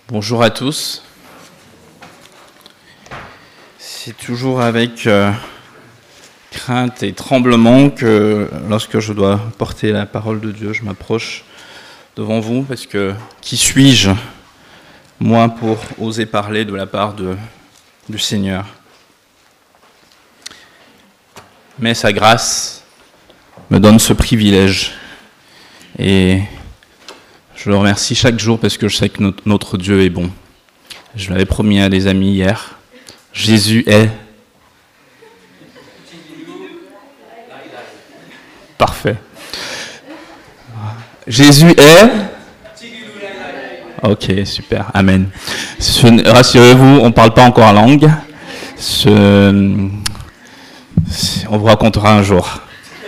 Bonjour à tous. C'est toujours avec crainte et tremblement que lorsque je dois porter la parole de Dieu, je m'approche devant vous parce que qui suis-je, moi, pour oser parler de la part du Seigneur? Mais sa grâce me donne ce privilège et je le remercie chaque jour parce que je sais que notre Dieu est bon. Je l'avais promis à des amis hier. Jésus est... Parfait. Jésus est... Ok, super. Amen. Rassurez-vous, on ne parle pas encore langue. On vous racontera un jour.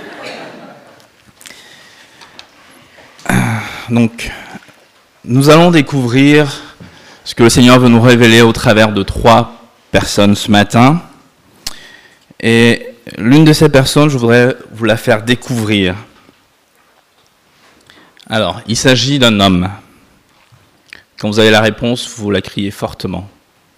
Donc, nous allons découvrir ce que le Seigneur veut nous révéler au travers de 3 personnes ce matin. Et l'une de ces personnes, je voudrais vous la faire découvrir. Alors, il s'agit d'un homme. Quand vous avez la réponse, vous la criez fortement.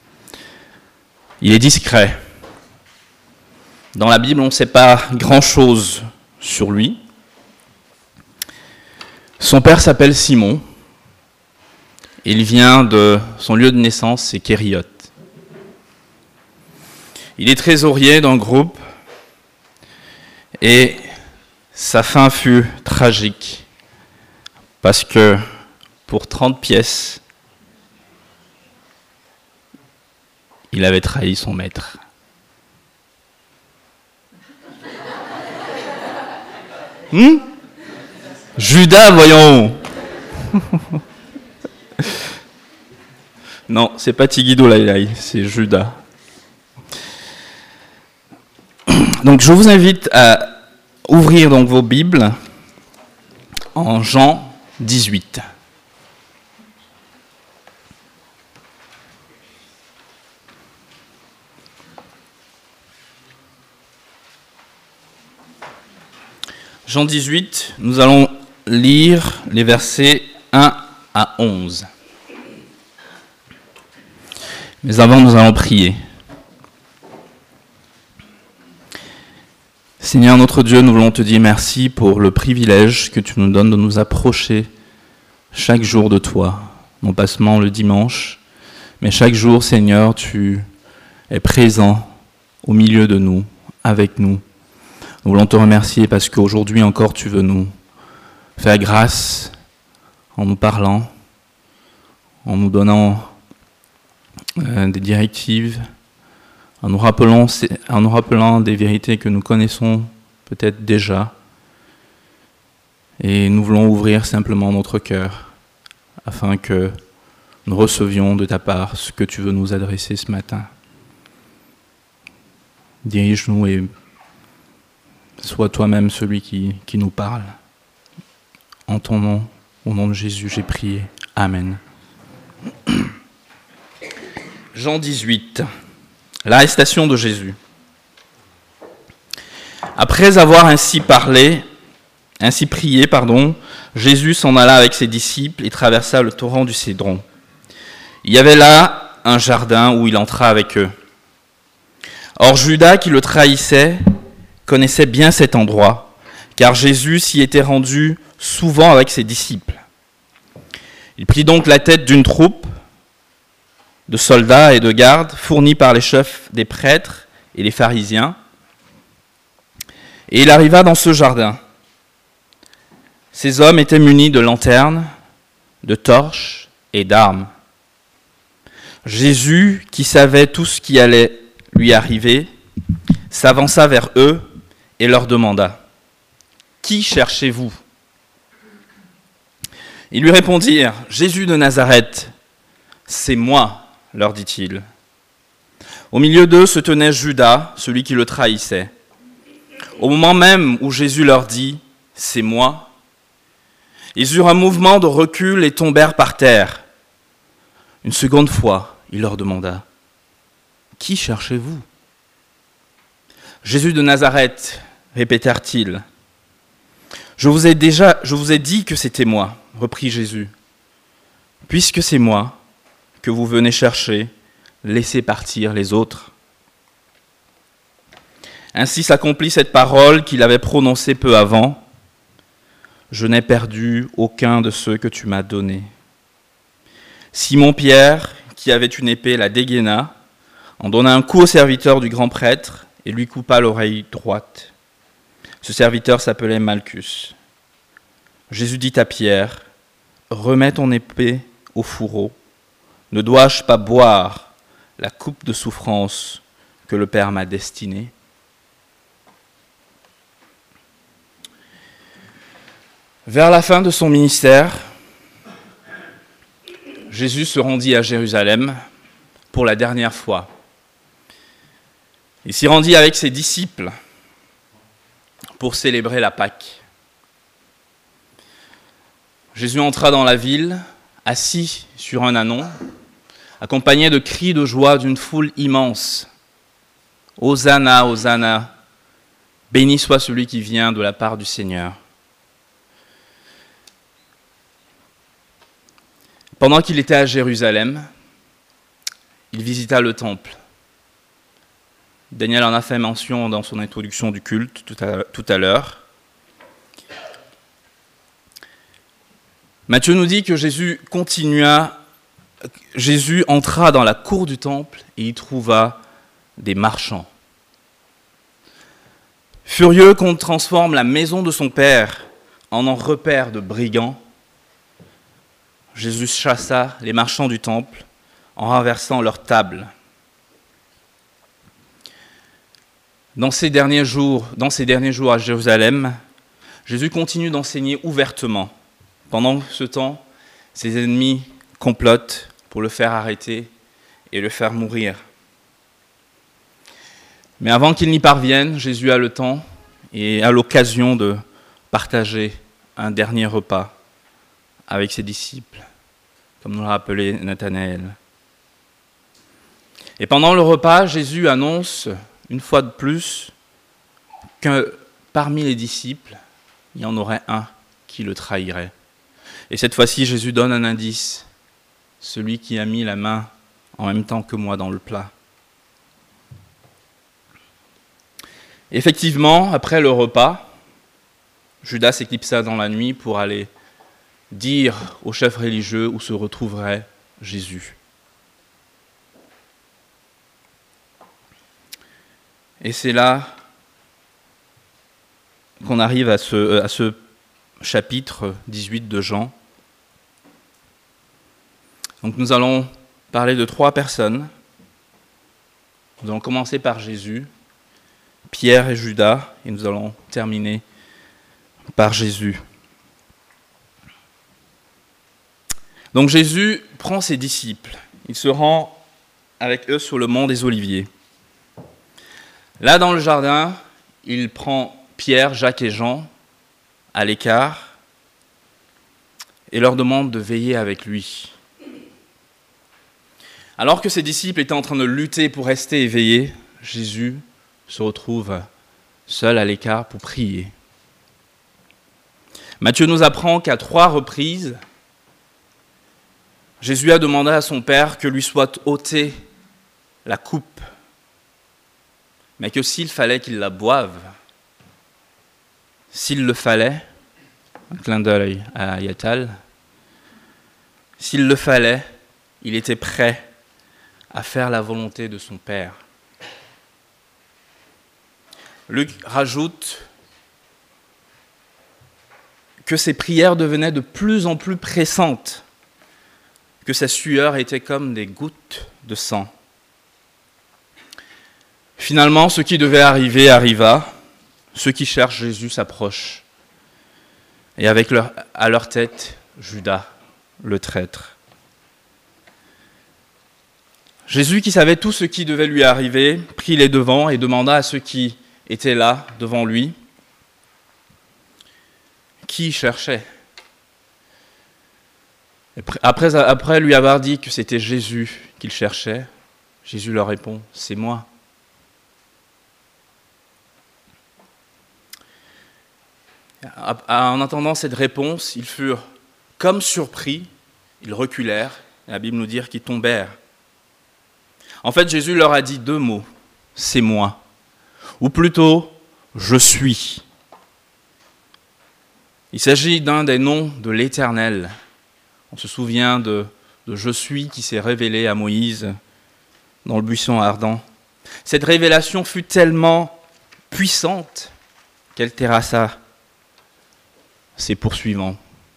Il est discret. Dans la Bible, on ne sait pas grand-chose sur lui. Son père s'appelle Simon. Il vient de son lieu de naissance, c'est Kériot. Il est trésorier d'un groupe et sa fin fut tragique parce que pour 30 pièces, il avait trahi son maître. Judas, voyons. Non, c'est pas Tigidou Laïlaï, c'est Judas. Donc je vous invite à ouvrir donc vos Bibles en Jean 18. Jean 18, nous allons lire les versets 1 à 11. Mais avant, nous allons prier. Seigneur notre Dieu, nous voulons te dire merci pour le privilège que tu nous donnes de nous approcher chaque jour de toi, non pas seulement le dimanche, mais chaque jour, Seigneur, tu es présent au milieu de nous, avec nous. Nous voulons te remercier parce qu'aujourd'hui encore, tu veux nous faire grâce en nous parlant, en nous donnant des directives, en nous rappelant des vérités que nous connaissons peut-être déjà. Et nous voulons ouvrir simplement notre cœur afin que nous recevions de ta part ce que tu veux nous adresser ce matin. Dirige-nous et sois toi-même celui qui nous parle. En ton nom, au nom de Jésus, j'ai prié. Amen. Jean 18, l'arrestation de Jésus. Après avoir ainsi prié, Jésus s'en alla avec ses disciples et traversa le torrent du Cédron. Il y avait là un jardin où il entra avec eux. Or Judas, qui le trahissait, connaissait bien cet endroit, car Jésus s'y était rendu souvent avec ses disciples. Il prit donc la tête d'une troupe de soldats et de gardes fournis par les chefs des prêtres et les pharisiens, et il arriva dans ce jardin. Ces hommes étaient munis de lanternes, de torches et d'armes. Jésus, qui savait tout ce qui allait lui arriver, s'avança vers eux et leur demanda : « Qui cherchez-vous » Ils lui répondirent : « Jésus de Nazareth. »« C'est moi, » leur dit-il. Au milieu d'eux se tenait Judas, celui qui le trahissait. Au moment même où Jésus leur dit « C'est moi », ils eurent un mouvement de recul et tombèrent par terre. Une seconde fois, il leur demanda : « Qui cherchez-vous » ? « Jésus de Nazareth, répétèrent-ils. « Je vous ai dit que c'était moi, reprit Jésus. Puisque c'est moi, que vous venez chercher, laissez partir les autres. » Ainsi s'accomplit cette parole qu'il avait prononcée peu avant. « Je n'ai perdu aucun de ceux que tu m'as donnés. » Simon-Pierre, qui avait une épée, la dégaina, en donna un coup au serviteur du grand prêtre et lui coupa l'oreille droite. Ce serviteur s'appelait Malchus. Jésus dit à Pierre, « Remets ton épée au fourreau. Ne dois-je pas boire la coupe de souffrance que le Père m'a destinée ?» Vers la fin de son ministère, Jésus se rendit à Jérusalem pour la dernière fois. Il s'y rendit avec ses disciples pour célébrer la Pâque. Jésus entra dans la ville, assis sur un ânon, accompagné de cris de joie d'une foule immense. « Hosanna, Hosanna, béni soit celui qui vient de la part du Seigneur. » Pendant qu'il était à Jérusalem, il visita le temple. Daniel en a fait mention dans son introduction du culte tout à l'heure. Matthieu nous dit que Jésus entra dans la cour du temple et y trouva des marchands. Furieux qu'on transforme la maison de son père en un repère de brigands, Jésus chassa les marchands du temple en renversant leurs tables. Dans ces derniers jours à Jérusalem, Jésus continue d'enseigner ouvertement. Pendant ce temps, ses ennemis complotent pour le faire arrêter et le faire mourir. Mais avant qu'il n'y parvienne, Jésus a le temps et a l'occasion de partager un dernier repas avec ses disciples, comme nous l'a rappelé Nathanaël. Et pendant le repas, Jésus annonce une fois de plus que parmi les disciples, il y en aurait un qui le trahirait. Et cette fois-ci, Jésus donne un indice, celui qui a mis la main en même temps que moi dans le plat. Effectivement, après le repas, Judas s'éclipsa dans la nuit pour aller dire aux chefs religieux où se retrouverait Jésus. Et c'est là qu'on arrive à ce chapitre 18 de Jean. Donc nous allons parler de 3 personnes. Nous allons commencer par Jésus, Pierre et Judas, et nous allons terminer par Jésus. Donc Jésus prend ses disciples, il se rend avec eux sur le mont des Oliviers. Là dans le jardin, il prend Pierre, Jacques et Jean à l'écart et leur demande de veiller avec lui. Alors que ses disciples étaient en train de lutter pour rester éveillés, Jésus se retrouve seul à l'écart pour prier. Matthieu nous apprend qu'à 3 reprises, Jésus a demandé à son Père que lui soit ôtée la coupe, mais que s'il fallait qu'il la boive, s'il le fallait, un clin d'œil à Yatal, s'il le fallait, il était prêt à faire la volonté de son Père. Luc rajoute que ses prières devenaient de plus en plus pressantes, que sa sueur était comme des gouttes de sang. Finalement, ce qui devait arriver arriva. Ceux qui cherchent Jésus s'approchent. Et à leur tête, Judas, le traître. Jésus, qui savait tout ce qui devait lui arriver, prit les devants et demanda à ceux qui étaient là, devant lui, qui cherchait. Après lui avoir dit que c'était Jésus qu'il cherchait, Jésus leur répond, « C'est moi. » En entendant cette réponse, ils furent comme surpris, ils reculèrent La Bible nous dit qu'ils tombèrent. En fait, Jésus leur a dit 2 mots. C'est moi. Ou plutôt, je suis. Il s'agit d'un des noms de l'Éternel. On se souvient de je suis qui s'est révélé à Moïse dans le buisson ardent. Cette révélation fut tellement puissante qu'elle terrassa ses poursuivants.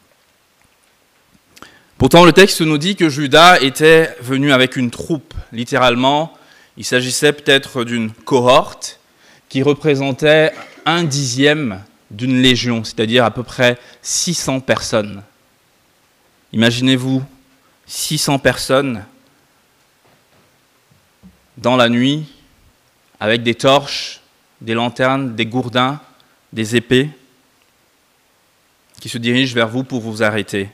Pourtant, le texte nous dit que Judas était venu avec une troupe. Littéralement, il s'agissait peut-être d'une cohorte qui représentait 1/10 d'une légion, c'est-à-dire à peu près 600 personnes. Imaginez-vous 600 personnes dans la nuit, avec des torches, des lanternes, des gourdins, des épées, qui se dirigent vers vous pour vous arrêter.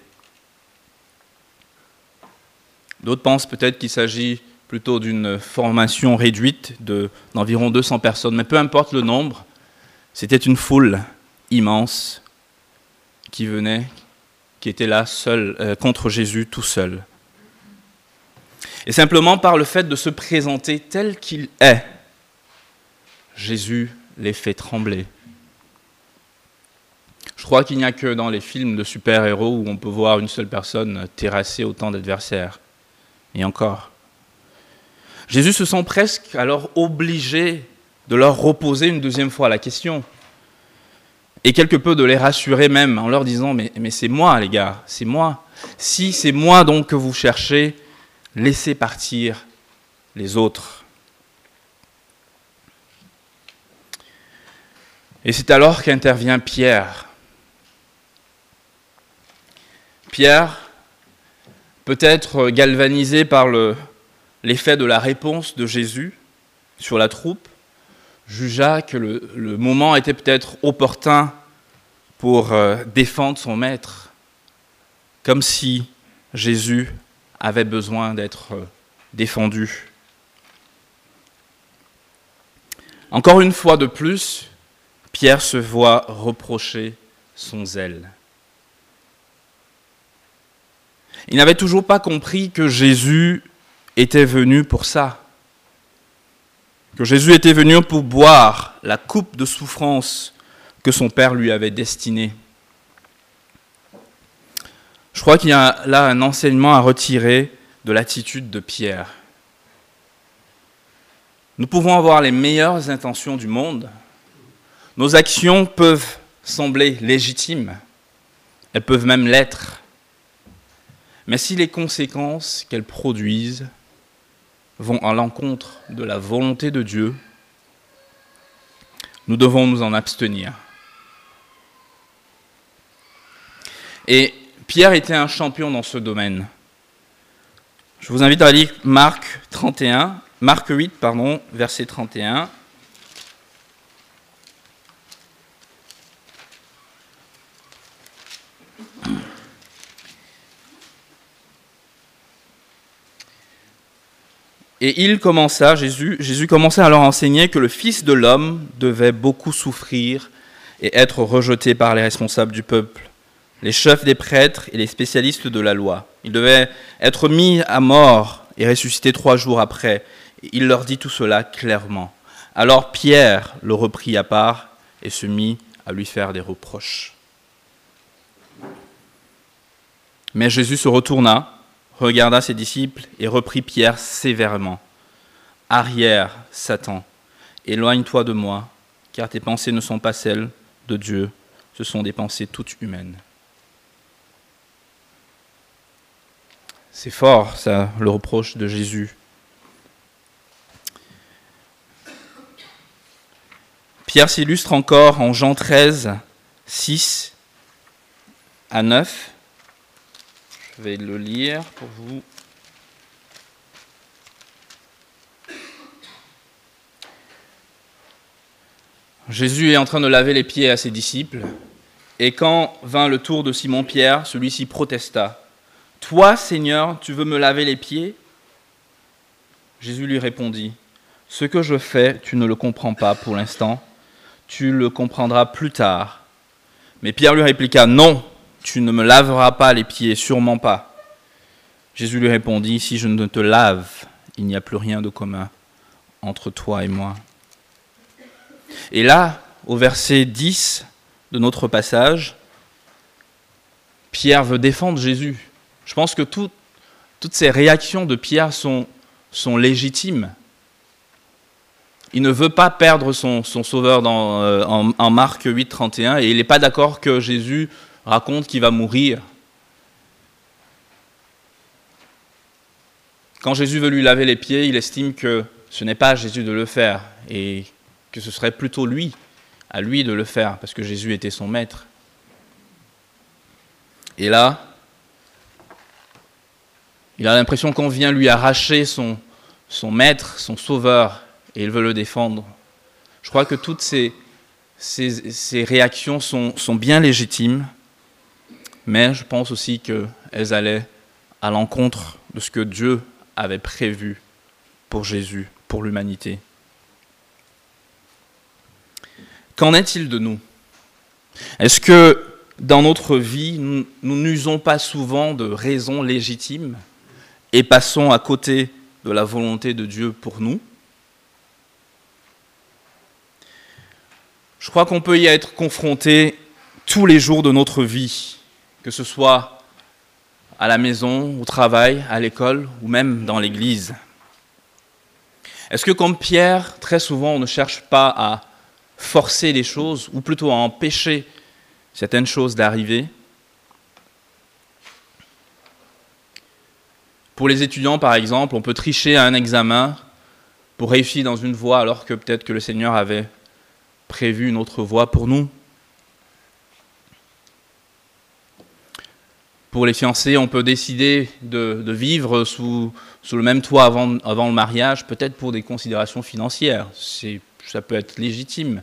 D'autres pensent peut-être qu'il s'agit plutôt d'une formation réduite d'environ 200 personnes, mais peu importe le nombre, c'était une foule immense qui venait, qui était là seul, contre Jésus tout seul. Et simplement par le fait de se présenter tel qu'il est, Jésus les fait trembler. Je crois qu'il n'y a que dans les films de super-héros où on peut voir une seule personne terrasser autant d'adversaires. Et encore. Jésus se sent presque alors obligé de leur reposer une 2e fois la question. Et quelque peu de les rassurer même en leur disant « Mais c'est moi les gars, c'est moi. Si c'est moi donc que vous cherchez, laissez partir les autres. » Et c'est alors qu'intervient Pierre. Pierre, peut-être galvanisé par l'effet de la réponse de Jésus sur la troupe, jugea que le moment était peut-être opportun pour défendre son maître, comme si Jésus avait besoin d'être défendu. Encore une fois de plus, Pierre se voit reprocher son zèle. Il n'avait toujours pas compris que Jésus était venu pour ça. Que Jésus était venu pour boire la coupe de souffrance que son Père lui avait destinée. Je crois qu'il y a là un enseignement à retirer de l'attitude de Pierre. Nous pouvons avoir les meilleures intentions du monde. Nos actions peuvent sembler légitimes. Elles peuvent même l'être. Mais si les conséquences qu'elles produisent vont à l'encontre de la volonté de Dieu, nous devons nous en abstenir. Et Pierre était un champion dans ce domaine. Je vous invite à lire Marc 8, verset 31. Et Jésus commença à leur enseigner que le Fils de l'homme devait beaucoup souffrir et être rejeté par les responsables du peuple, les chefs des prêtres et les spécialistes de la loi. Il devait être mis à mort et ressuscité 3 jours après. Il leur dit tout cela clairement. Alors Pierre le reprit à part et se mit à lui faire des reproches. Mais Jésus se retourna, regarda ses disciples et reprit Pierre sévèrement. « Arrière, Satan, éloigne-toi de moi, car tes pensées ne sont pas celles de Dieu, ce sont des pensées toutes humaines. » C'est fort, ça, le reproche de Jésus. Pierre s'illustre encore en Jean 13, 6 à 9. Je vais le lire pour vous. Jésus est en train de laver les pieds à ses disciples, et quand vint le tour de Simon-Pierre, celui-ci protesta. « Toi, Seigneur, tu veux me laver les pieds ?» Jésus lui répondit, « Ce que je fais, tu ne le comprends pas pour l'instant, tu le comprendras plus tard. » Mais Pierre lui répliqua, « Non, tu ne me laveras pas les pieds, sûrement pas. » Jésus lui répondit, « Si je ne te lave, il n'y a plus rien de commun entre toi et moi. » Et là, au verset 10 de notre passage, Pierre veut défendre Jésus. Je pense que toutes ces réactions de Pierre sont légitimes. Il ne veut pas perdre son sauveur en Marc 8, 31, et il n'est pas d'accord que Jésus raconte qu'il va mourir. Quand Jésus veut lui laver les pieds, il estime que ce n'est pas à Jésus de le faire, et que ce serait plutôt à lui de le faire, parce que Jésus était son maître. Et là, il a l'impression qu'on vient lui arracher son maître, son sauveur, et il veut le défendre. Je crois que toutes ces réactions sont bien légitimes, mais je pense aussi qu'elles allaient à l'encontre de ce que Dieu avait prévu pour Jésus, pour l'humanité. Qu'en est-il de nous? Est-ce que dans notre vie, nous n'usons pas souvent de raisons légitimes et passons à côté de la volonté de Dieu pour nous? Je crois qu'on peut y être confronté tous les jours de notre vie, que ce soit à la maison, au travail, à l'école ou même dans l'église. Est-ce que comme Pierre, très souvent on ne cherche pas à forcer les choses, ou plutôt à empêcher certaines choses d'arriver? Pour les étudiants, par exemple, on peut tricher à un examen pour réussir dans une voie alors que peut-être que le Seigneur avait prévu une autre voie pour nous. Pour les fiancés, on peut décider de vivre sous le même toit avant le mariage, peut-être pour des considérations financières. Ça peut être légitime.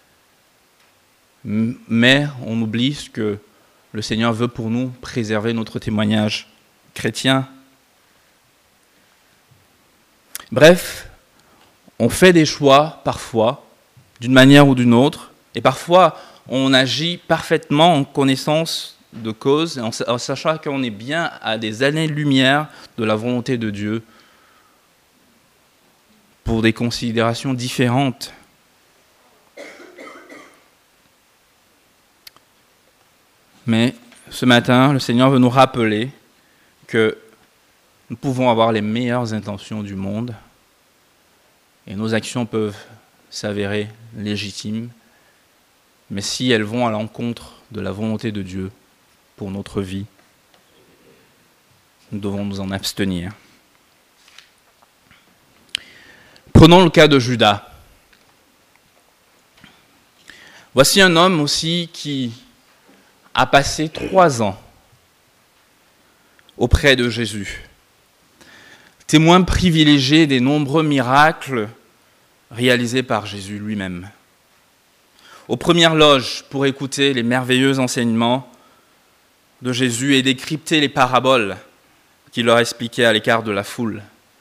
Mais on oublie ce que le Seigneur veut pour nous, préserver notre témoignage chrétien. Bref, on fait des choix parfois, d'une manière ou d'une autre, et parfois on agit parfaitement en connaissance de cause, en sachant qu'on est bien à des années-lumière de la volonté de Dieu pour des considérations différentes. Mais ce matin, le Seigneur veut nous rappeler que nous pouvons avoir les meilleures intentions du monde et nos actions peuvent s'avérer légitimes, mais si elles vont à l'encontre de la volonté de Dieu pour notre vie, nous devons nous en abstenir. Prenons le cas de Judas. Voici un homme aussi qui a passé 3 ans auprès de Jésus, témoin privilégié des nombreux miracles réalisés par Jésus lui-même. Aux premières loges pour écouter les merveilleux enseignements de Jésus et décrypter les paraboles qu'il leur expliquait à l'écart de la foule.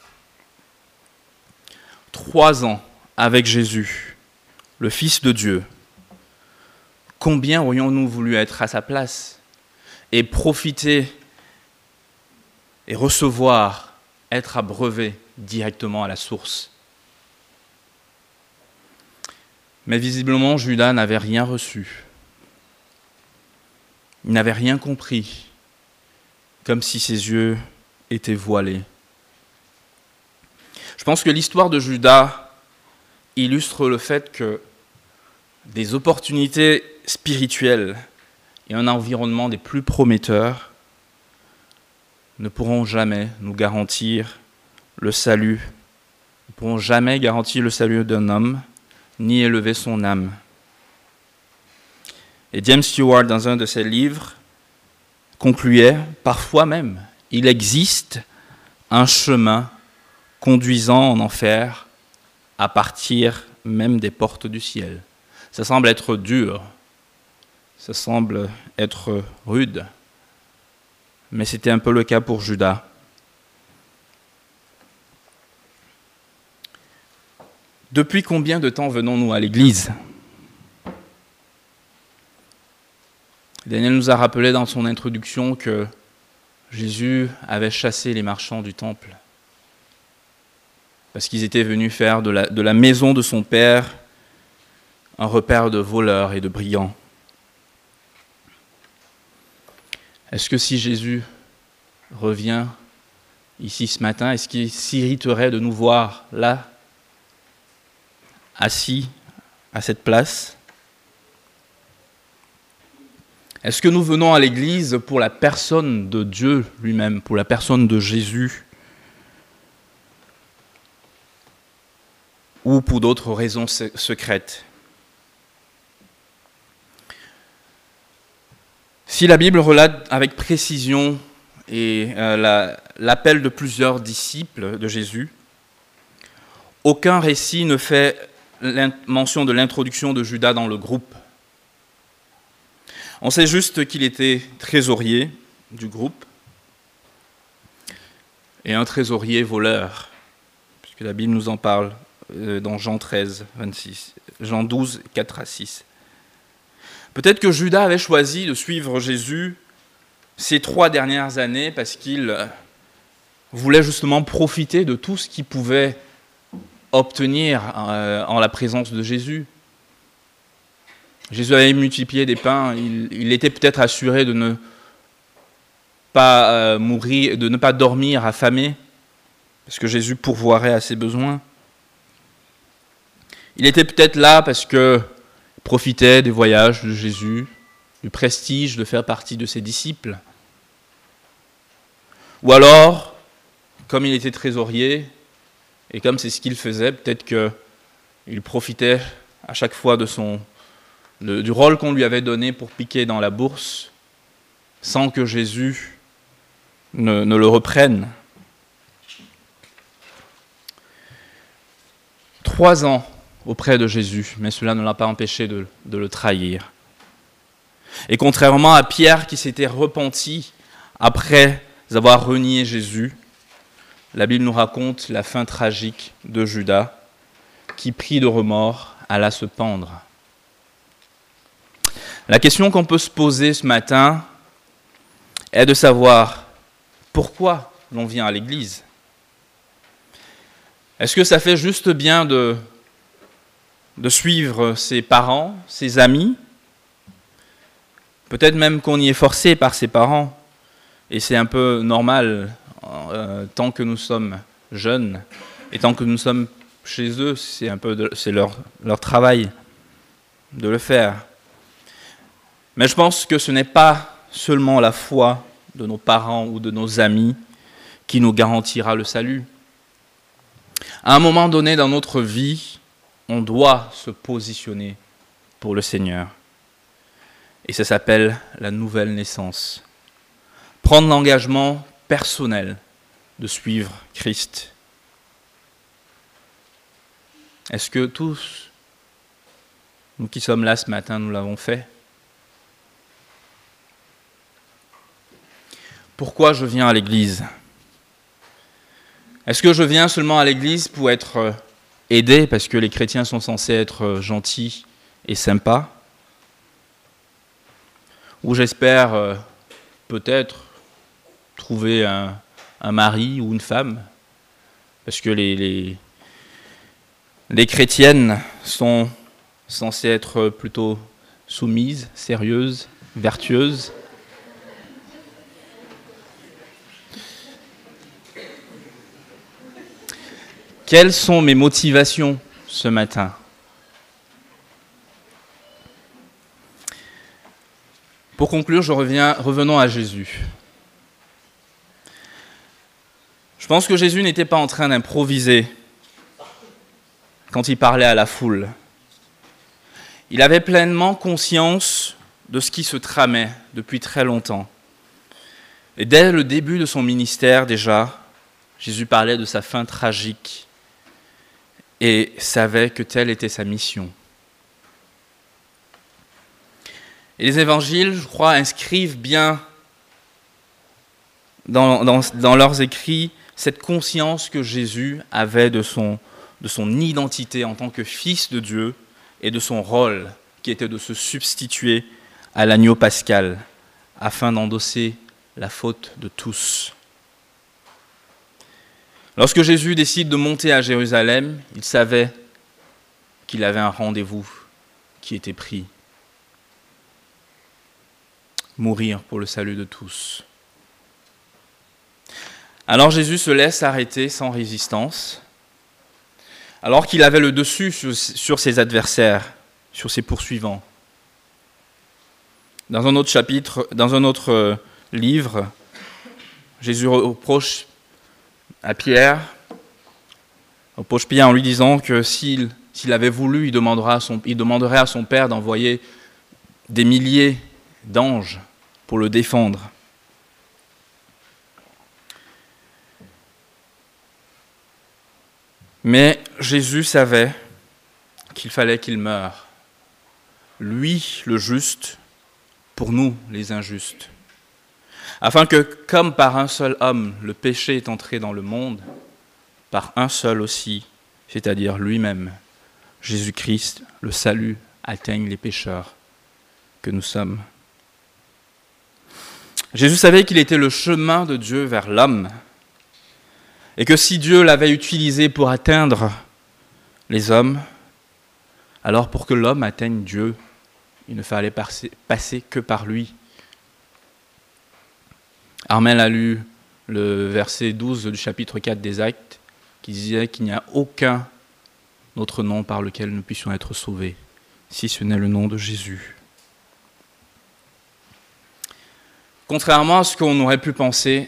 3 ans avec Jésus, le Fils de Dieu. Combien aurions-nous voulu être à sa place et profiter et recevoir, être abreuvé directement à la source? Mais visiblement, Judas n'avait rien reçu. Il n'avait rien compris, comme si ses yeux étaient voilés. Je pense que l'histoire de Judas illustre le fait que des opportunités spirituelles et un environnement des plus prometteurs ne pourront jamais nous garantir le salut, ne pourront jamais garantir le salut d'un homme, ni élever son âme. Et James Stewart, dans un de ses livres, concluait, parfois même, il existe un chemin conduisant en enfer à partir même des portes du ciel. Ça semble être dur, ça semble être rude, mais c'était un peu le cas pour Judas. Depuis combien de temps venons-nous à l'église ? Daniel nous a rappelé dans son introduction que Jésus avait chassé les marchands du temple parce qu'ils étaient venus faire de la maison de son Père un repère de voleurs et de brigands. Est-ce que si Jésus revient ici ce matin, est-ce qu'il s'irriterait de nous voir là, assis à cette place? Est-ce que nous venons à l'Église pour la personne de Dieu lui-même, pour la personne de Jésus, ou pour d'autres raisons secrètes? Si la Bible relate avec précision et l'appel de plusieurs disciples de Jésus, aucun récit ne fait mention de l'introduction de Judas dans le groupe. On sait juste qu'il était trésorier du groupe et un trésorier voleur, puisque la Bible nous en parle dans Jean 13, 26, Jean 12, 4 à 6. Peut-être que Judas avait choisi de suivre Jésus ces 3 dernières années parce qu'il voulait justement profiter de tout ce qu'il pouvait obtenir en la présence de Jésus. Jésus avait multiplié des pains, il était peut-être assuré de ne pas mourir, de ne pas dormir affamé, parce que Jésus pourvoirait à ses besoins. Il était peut-être là parce qu'il profitait des voyages de Jésus, du prestige de faire partie de ses disciples. Ou alors, comme il était trésorier, et comme c'est ce qu'il faisait, peut-être qu'il profitait à chaque fois du rôle qu'on lui avait donné pour piquer dans la bourse, sans que Jésus ne le reprenne. 3 ans auprès de Jésus, mais cela ne l'a pas empêché de le trahir. Et contrairement à Pierre qui s'était repenti après avoir renié Jésus, la Bible nous raconte la fin tragique de Judas, qui, pris de remords, alla se pendre. La question qu'on peut se poser ce matin est de savoir pourquoi l'on vient à l'Église. Est-ce que ça fait juste bien de suivre ses parents, ses amis? Peut-être même qu'on y est forcé par ses parents, et c'est un peu normal tant que nous sommes jeunes, et tant que nous sommes chez eux, c'est leur travail de le faire. Mais je pense que ce n'est pas seulement la foi de nos parents ou de nos amis qui nous garantira le salut. À un moment donné dans notre vie, on doit se positionner pour le Seigneur. Et ça s'appelle la nouvelle naissance. Prendre l'engagement personnel de suivre Christ. Est-ce que tous, nous qui sommes là ce matin, nous l'avons fait? Pourquoi je viens à l'Église? Est-ce que je viens seulement à l'Église pour être aidé, parce que les chrétiens sont censés être gentils et sympas? Ou j'espère peut-être trouver un mari ou une femme, parce que les chrétiennes sont censées être plutôt soumises, sérieuses, vertueuses. Quelles sont mes motivations ce matin? Pour conclure, revenons à Jésus. Je pense que Jésus n'était pas en train d'improviser quand il parlait à la foule. Il avait pleinement conscience de ce qui se tramait depuis très longtemps. Et dès le début de son ministère déjà, Jésus parlait de sa fin tragique et savait que telle était sa mission. Et les évangiles, je crois, inscrivent bien dans leurs écrits cette conscience que Jésus avait de son identité en tant que fils de Dieu et de son rôle qui était de se substituer à l'agneau pascal afin d'endosser la faute de tous. Lorsque Jésus décide de monter à Jérusalem, il savait qu'il avait un rendez-vous qui était pris. Mourir pour le salut de tous. Alors Jésus se laisse arrêter sans résistance, alors qu'il avait le dessus sur ses adversaires, sur ses poursuivants. Dans un autre chapitre, dans un autre livre, Jésus reproche Pierre en lui disant que s'il avait voulu, il demanderait à son Père d'envoyer des milliers d'anges pour le défendre. Mais Jésus savait qu'il fallait qu'il meure. Lui, le juste, pour nous, les injustes. Afin que, comme par un seul homme, le péché est entré dans le monde, par un seul aussi, c'est-à-dire lui-même, Jésus-Christ, le salut atteigne les pécheurs que nous sommes. Jésus savait qu'il était le chemin de Dieu vers l'homme, et que si Dieu l'avait utilisé pour atteindre les hommes, alors pour que l'homme atteigne Dieu, il ne fallait passer que par lui. Armel a lu le verset 12 du chapitre 4 des Actes, qui disait qu'il n'y a aucun autre nom par lequel nous puissions être sauvés, si ce n'est le nom de Jésus. Contrairement à ce qu'on aurait pu penser,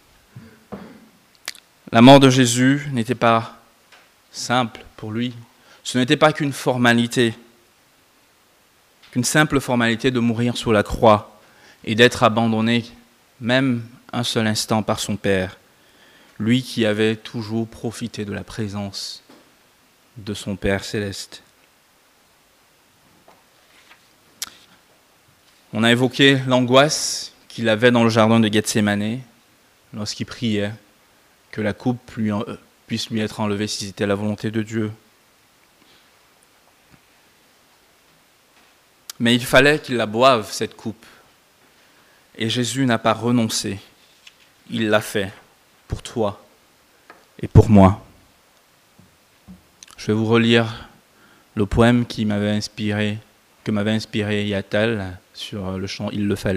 la mort de Jésus n'était pas simple pour lui. Ce n'était pas qu'une formalité, qu'une simple formalité de mourir sur la croix et d'être abandonné même un seul instant par son Père, lui qui avait toujours profité de la présence de son Père céleste. On a évoqué l'angoisse qu'il avait dans le jardin de Gethsémani lorsqu'il priait que la coupe puisse lui être enlevée si c'était la volonté de Dieu. Mais il fallait qu'il la boive, cette coupe. Et Jésus n'a pas renoncé. Il l'a fait pour toi et pour moi. Je vais vous relire le poème que m'avait inspiré Yatal sur le chant « Il le fallait ».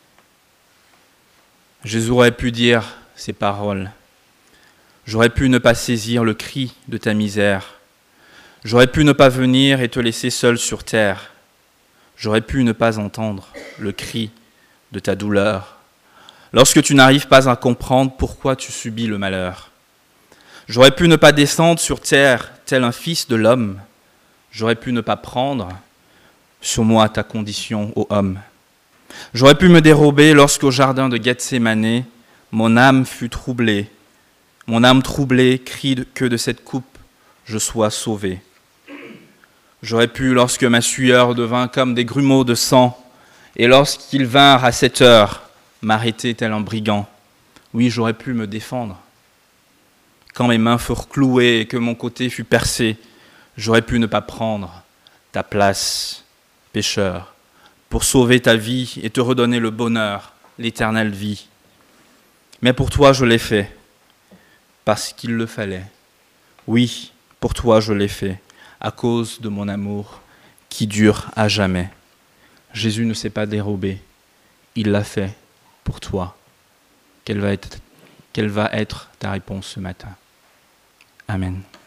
Jésus aurait pu dire ces paroles. J'aurais pu ne pas saisir le cri de ta misère. J'aurais pu ne pas venir et te laisser seul sur terre. J'aurais pu ne pas entendre le cri de ta douleur, lorsque tu n'arrives pas à comprendre pourquoi tu subis le malheur. J'aurais pu ne pas descendre sur terre tel un fils de l'homme. J'aurais pu ne pas prendre sur moi ta condition, ô homme. J'aurais pu me dérober lorsqu'au jardin de Gethsémani, mon âme fut troublée. Mon âme troublée crie que de cette coupe je sois sauvé. J'aurais pu, lorsque ma sueur devint comme des grumeaux de sang, et lorsqu'ils vinrent à cette heure, m'arrêter tel un brigand. Oui, j'aurais pu me défendre. Quand mes mains furent clouées et que mon côté fut percé, j'aurais pu ne pas prendre ta place, pécheur, pour sauver ta vie et te redonner le bonheur, l'éternelle vie. Mais pour toi, je l'ai fait, parce qu'il le fallait. Oui, pour toi, je l'ai fait, à cause de mon amour qui dure à jamais. Jésus ne s'est pas dérobé, il l'a fait pour toi. Quelle va être ta réponse ce matin? Amen.